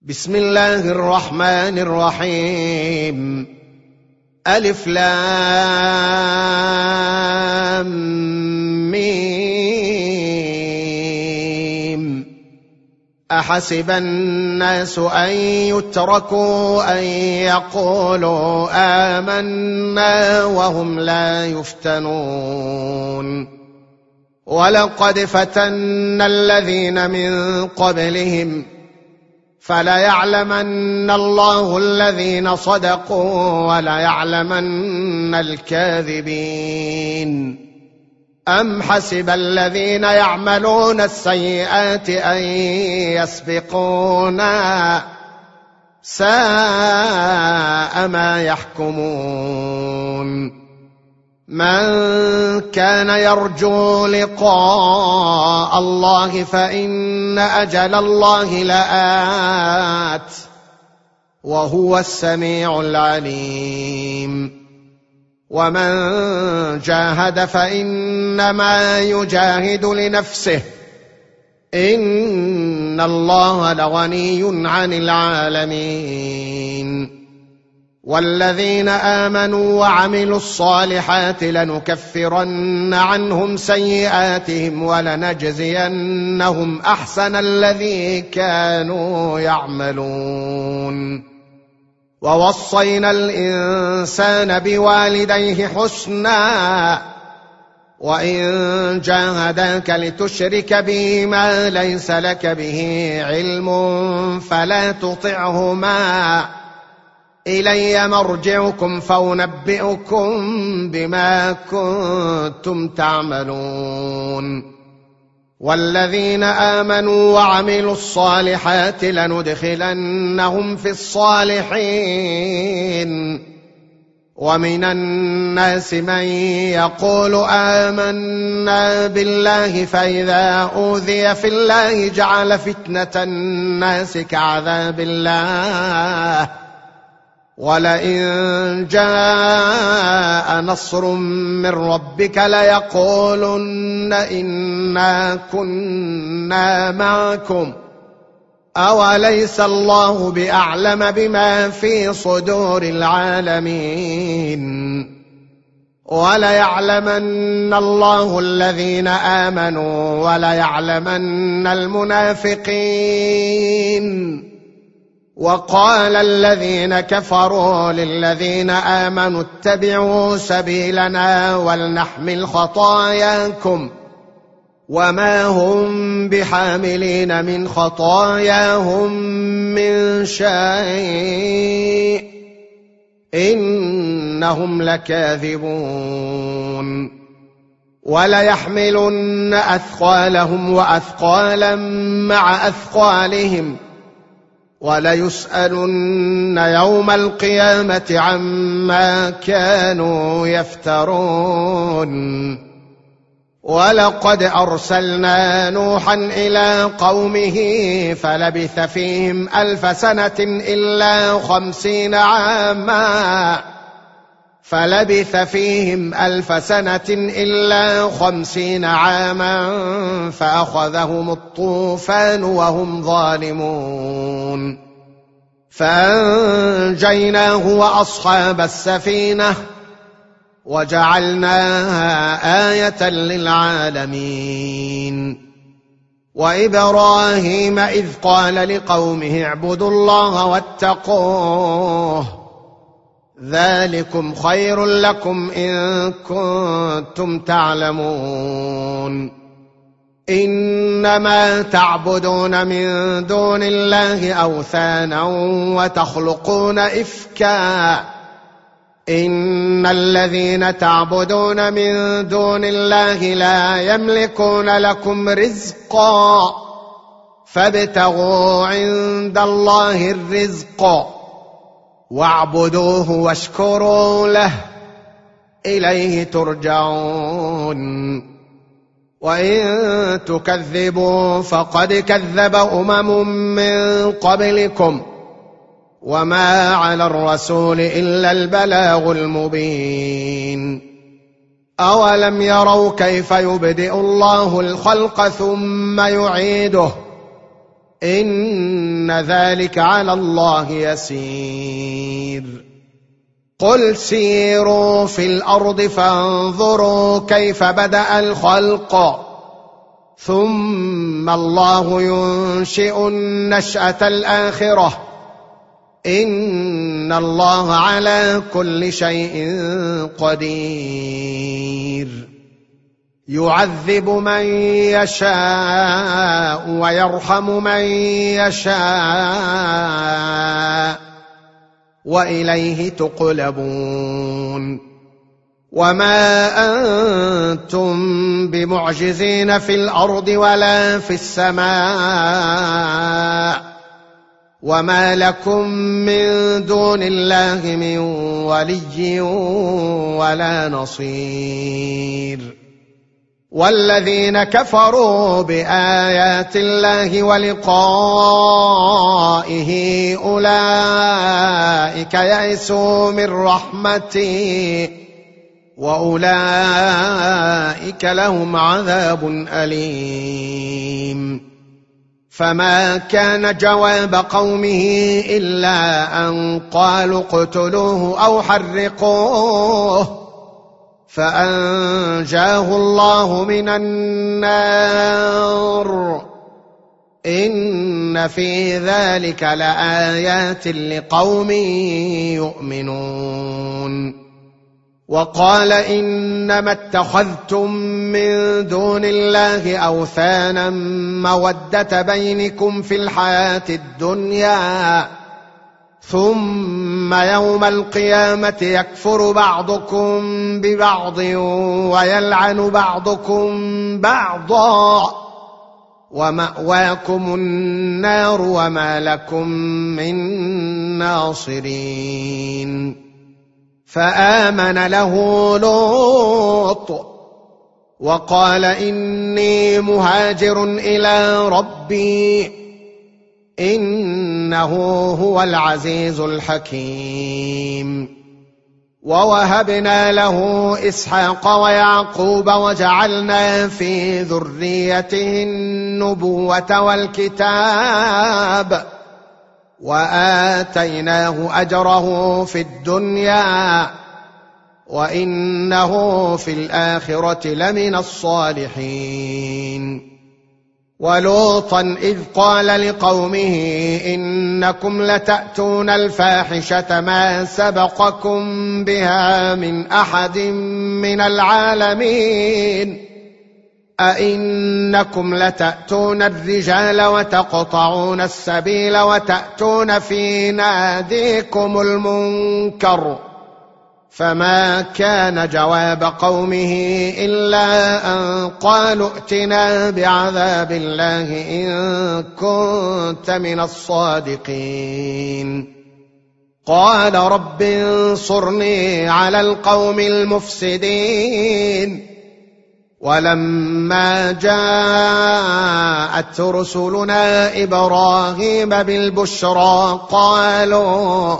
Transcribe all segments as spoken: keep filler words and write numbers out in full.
بسم الله الرحمن الرحيم. ألف لام ميم. أحسب الناس أن يتركوا أن يقولوا آمنا وهم لا يفتنون. ولقد فتنا الذين من قبلهم فليعلمن الله الذين صدقوا وليعلمن الكاذبين. أم حسب الذين يعملون السيئات أن يسبقونا ساء ما يحكمون. من كان يرجو لقاء الله فإن أجل الله لآت وهو السميع العليم. ومن جاهد فإنما يجاهد لنفسه إن الله لغني عن العالمين. والذين آمنوا وعملوا الصالحات لنكفرن عنهم سيئاتهم ولنجزينهم أحسن الذي كانوا يعملون. ووصينا الإنسان بوالديه حسنا وإن جاهداك لتشرك به ما ليس لك به علم فلا تطعهما إلي مرجعكم فأنبئكم بما كنتم تعملون. والذين آمنوا وعملوا الصالحات لندخلنهم في الصالحين. ومن الناس من يقول آمنا بالله فإذا أوذي في الله جعل فتنة الناس كعذاب الله ولئن جاء نصر من ربك ليقولن إنا كنا معكم أوليس الله بأعلم بما في صدور العالمين. وليعلمن الله الذين آمنوا وليعلمن المنافقين. وقال الذين كفروا للذين آمنوا اتبعوا سبيلنا ولنحمل خطاياكم وما هم بحاملين من خطاياهم من شيء إنهم لكاذبون. وليحملن أثقالهم وأثقالا مع أثقالهم وليسألن يوم القيامة عما كانوا يفترون. ولقد أرسلنا نوحا إلى قومه فلبث فيهم ألف سنة إلا خمسين عاما فلبث فيهم ألف سنة إلا خمسين عاما فأخذهم الطوفان وهم ظالمون. فأنجيناه وأصحاب السفينة وجعلناها آية للعالمين. وإبراهيم إذ قال لقومه اعبدوا الله واتقوه ذلكم خير لكم إن كنتم تعلمون. إنما تعبدون من دون الله أوثانا وتخلقون إفكا إن الذين تعبدون من دون الله لا يملكون لكم رزقا فابتغوا عند الله الرزق واعبدوه واشكروا له إليه ترجعون. وإن تكذبوا فقد كذب أمم من قبلكم وما على الرسول إلا البلاغ المبين. أولم يروا كيف يبدئ الله الخلق ثم يعيده إن ذلك على الله يسير. قل سيروا في الأرض فانظروا كيف بدأ الخلق ثم الله ينشئ النشأة الآخرة إن الله على كل شيء قدير. يعذب من يشاء ويرحم من يشاء وإليه تقلبون. وما أنتم بمعجزين في الأرض ولا في السماء وما لكم من دون الله من ولي ولا نصير. والذين كفروا بآيات الله ولقائه أولئك يئسوا من رحمتي وأولئك لهم عذاب أليم. فما كان جواب قومه إلا أن قالوا اقتلوه أو حرقوه فأنجاه الله من النار إن في ذلك لآيات لقوم يؤمنون. وقال إنما اتخذتم من دون الله أوثانا مودة بينكم في الحياة الدنيا ثم يوم القيامة يكفر بعضكم ببعض ويلعن بعضكم بعضا ومأواكم النار وما لكم من ناصرين. فآمن له لوط وقال إني مهاجر إلى ربي إنه هو العزيز الحكيم. ووهبنا له إسحاق ويعقوب وجعلنا في ذريته النبوة والكتاب وآتيناه أجره في الدنيا وإنه في الآخرة لمن الصالحين. ولوطا إذ قال لقومه إنكم لتأتون الفاحشة ما سبقكم بها من أحد من العالمين أئنكم لتأتون الرجال وتقطعون السبيل وتأتون في ناديكم المنكر. فما كان جواب قومه إلا أن قالوا ائتنا بعذاب الله إن كنت من الصادقين. قال رب انصرني على القوم المفسدين. ولما جاءت رسلنا إبراهيم بالبشرى قالوا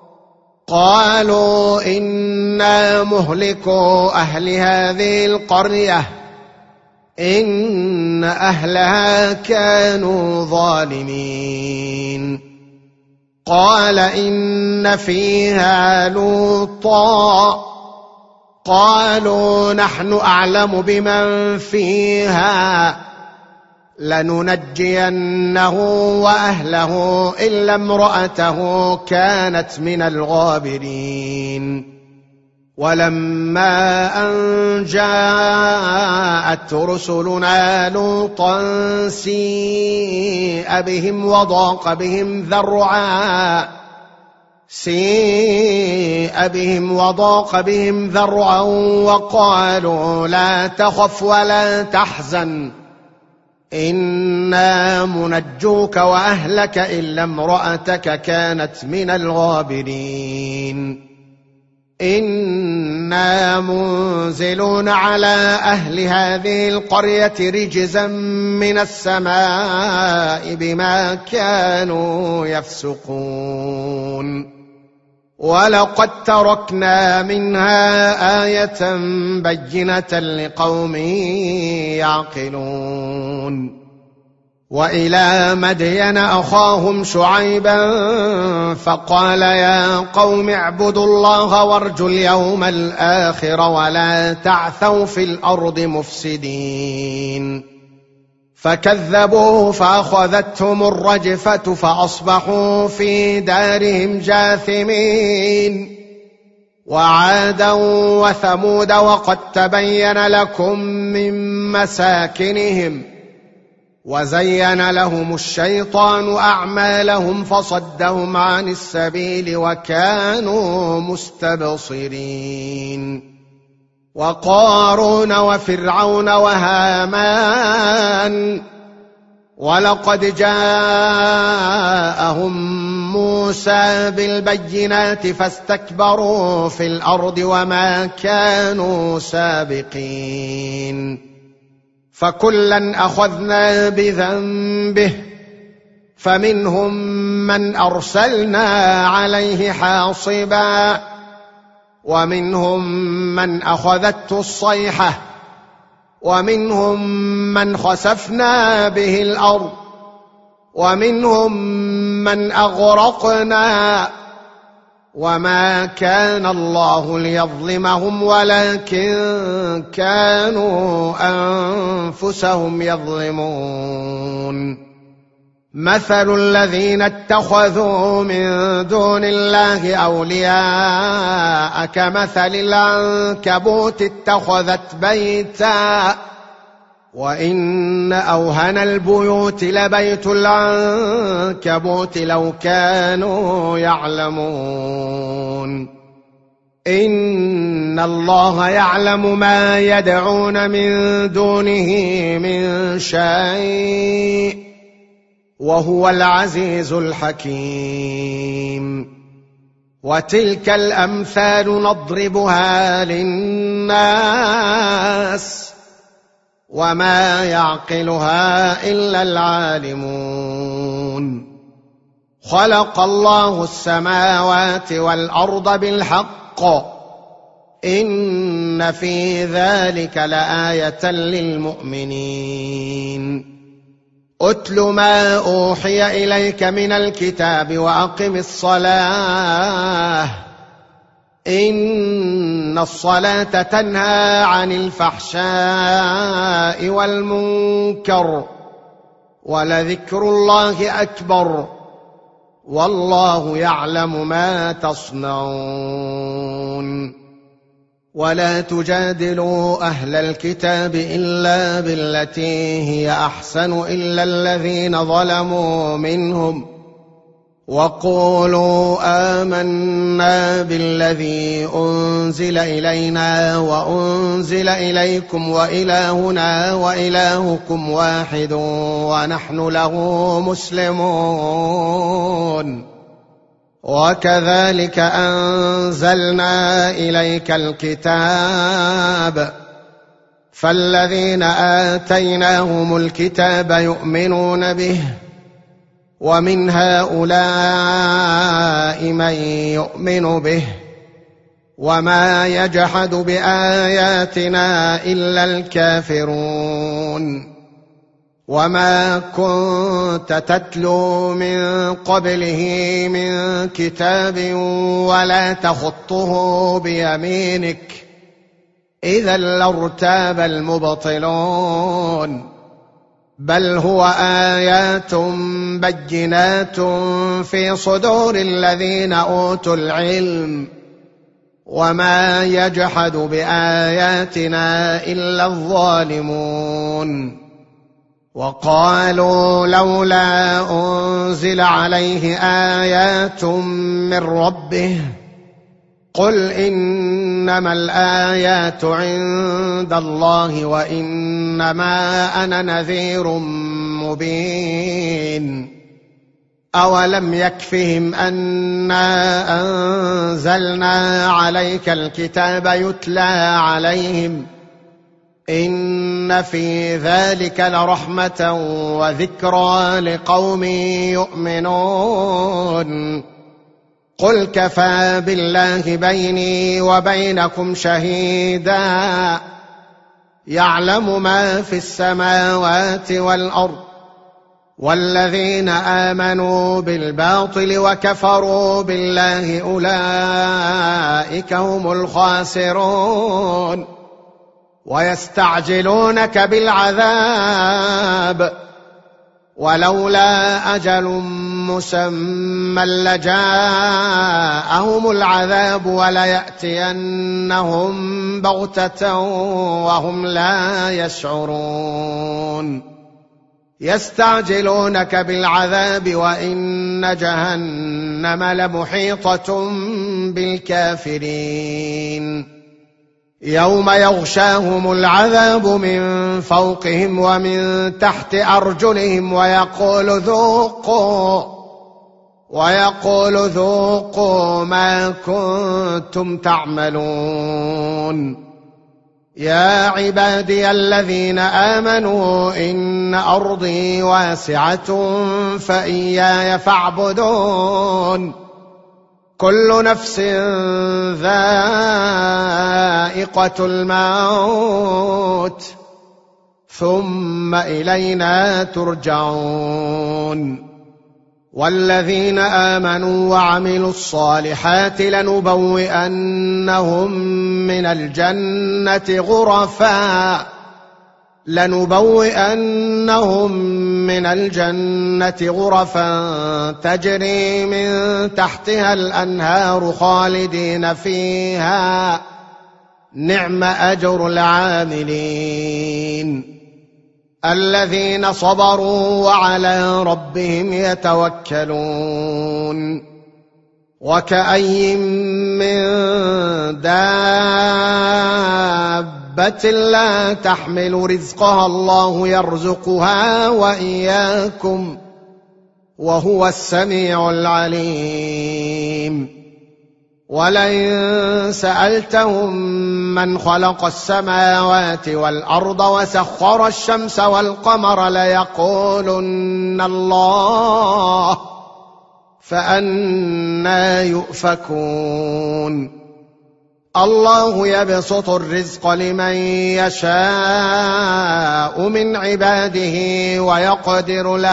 قالوا إنا مهلكو أهل هذه القرية إن أهلها كانوا ظالمين. قال إن فيها لوطا قالوا نحن أعلم بمن فيها لننجينه وأهله إلا امرأته كانت من الغابرين. ولما أن جاءت رسلنا لوطا سيء بهم وضاق بهم ذرعا سيء بهم وضاق بهم ذرعا وقالوا لا تخف ولا تحزن إنا منجوك وأهلك إلا امرأتك كانت من الغابرين. إنا منزلون على أهل هذه القرية رجزا من السماء بما كانوا يفسقون. ولقد تركنا منها آية بينة لقوم يعقلون. وإلى مدين أخاهم شعيبا فقال يا قوم اعبدوا الله وارجوا اليوم الآخر ولا تعثوا في الأرض مفسدين فكذبوه فأخذتهم الرجفة فأصبحوا في دارهم جاثمين وعادا وثمود وقد تبين لكم من مساكنهم وزين لهم الشيطان أعمالهم فصدهم عن السبيل وكانوا مستبصرين وقارون وفرعون وهامان ولقد جاءهم موسى بالبينات فاستكبروا في الأرض وما كانوا سابقين فكلا أخذنا بذنبه فمنهم من أرسلنا عليه حاصبا ومنهم من أخذته الصيحة ومنهم من خسفنا به الأرض ومنهم من أغرقنا وما كان الله ليظلمهم ولكن كانوا أنفسهم يظلمون مثل الذين اتخذوا من دون الله أولياء كمثل العنكبوت اتخذت بيتا وإن أوهن البيوت لبيت العنكبوت لو كانوا يعلمون إن الله يعلم ما يدعون من دونه من شيء وهو العزيز الحكيم وتلك الأمثال نضربها للناس وما يعقلها إلا العالمون خلق الله السماوات والأرض بالحق إن في ذلك لآية للمؤمنين أتل ما أوحي إليك من الكتاب وأقم الصلاة إن الصلاة تنهى عن الفحشاء والمنكر ولذكر الله أكبر والله يعلم ما تصنعون ولا تجادلوا أهل الكتاب إلا بالتي هي أحسن إلا الذين ظلموا منهم وقولوا آمنا بالذي أنزل إلينا وأنزل إليكم وإلهنا وإلهكم واحد ونحن له مسلمون وكذلك أنزلنا إليك الكتاب فالذين آتيناهم الكتاب يؤمنون به ومن هؤلاء من يؤمن به وما يجحد بآياتنا إلا الكافرون وما كنت تتلو من قبله من كتاب ولا تخطه بيمينك إذا لارتاب المبطلون بل هو آيات بينات في صدور الذين أوتوا العلم وما يجحد بآياتنا إلا الظالمون وقالوا لولا أنزل عليه آيات من ربه قل إنما الآيات عند الله وإنما أنا نذير مبين أولم يكفهم أنا أنزلنا عليك الكتاب يتلى عليهم إن في ذلك لرحمة وذكرى لقوم يؤمنون قل كفى بالله بيني وبينكم شهيدا يعلم ما في السماوات والأرض والذين آمنوا بالباطل وكفروا بالله أولئك هم الخاسرون ويستعجلونك بالعذاب ولولا أجل مسمى لجاءهم العذاب وليأتينهم بغتة وهم لا يشعرون يستعجلونك بالعذاب وإن جهنم لمحيطة بالكافرين يوم يغشاهم العذاب من فوقهم ومن تحت أرجلهم ويقول ذوقوا ويقول ذوقوا ما كنتم تعملون يا عبادي الذين آمنوا إن أرضي واسعة فإياي فاعبدون كل نفس ذائقة الموت ثم إلينا ترجعون والذين آمنوا وعملوا الصالحات لنبوئنهم من الجنة غرفا لنبوئنهم من الجنة غرفا تجري من تحتها الأنهار خالدين فيها نعم أجر العاملين الذين صبروا وعلى ربهم يتوكلون وكأي من دابة لا تحمل رزقها الله يرزقها وإياكم وهو السميع العليم ولئن سألتهم من خلق السماوات والأرض وسخر الشمس والقمر ليقولن الله فأنى يؤفكون الله يبسط الرزق لمن يشاء من عباده ويقدر له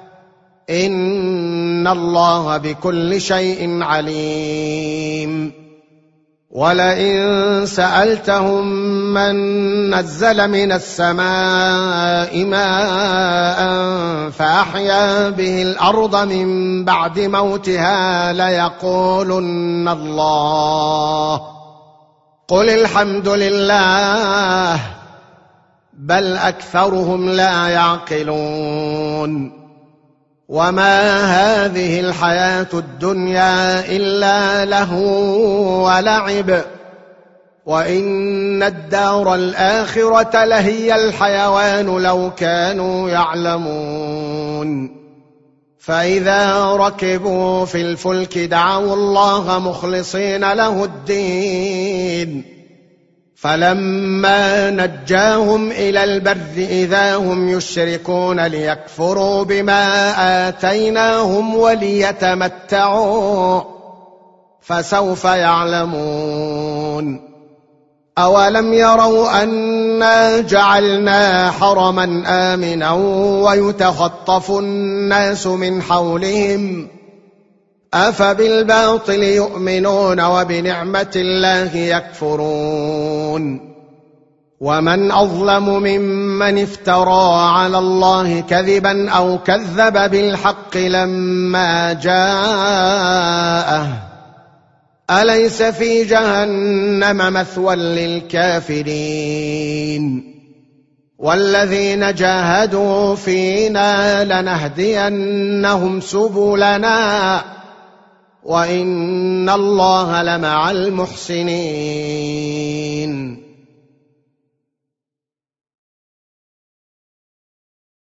إن الله بكل شيء عليم ولئن سألتهم من نزل من السماء ماء فأحيا به الأرض من بعد موتها ليقولن الله قل الحمد لله بل أكثرهم لا يعقلون وما هذه الحياة الدنيا إلا لهو ولعب وإن الدار الآخرة لهي الحيوان لو كانوا يعلمون فإذا ركبوا في الفلك دعوا الله مخلصين له الدين فلما نجاهم إلى البر إذا هم يشركون ليكفروا بما آتيناهم وليتمتعوا فسوف يعلمون أولم يروا أنا جعلنا حرما آمنا ويتخطف الناس من حولهم أفبالباطل يؤمنون وبنعمة الله يكفرون ومن أظلم ممن افترى على الله كذبا أو كذب بالحق لما جاءه أليس في جهنم مثوى للكافرين والذين جاهدوا فينا لنهدينهم سبلنا وإن الله لمع المحسنين